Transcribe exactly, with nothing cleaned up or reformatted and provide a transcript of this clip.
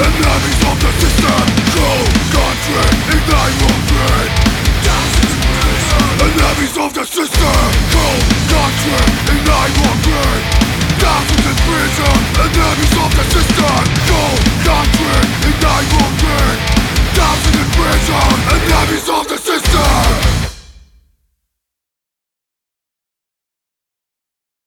Enemies of the system, cold country, ignite your dread. Enemies of the system, cold country, ignite your dread. Thousands in prison, enemies of the system, cold country, ignite your dread. Thousands in prison, enemies of the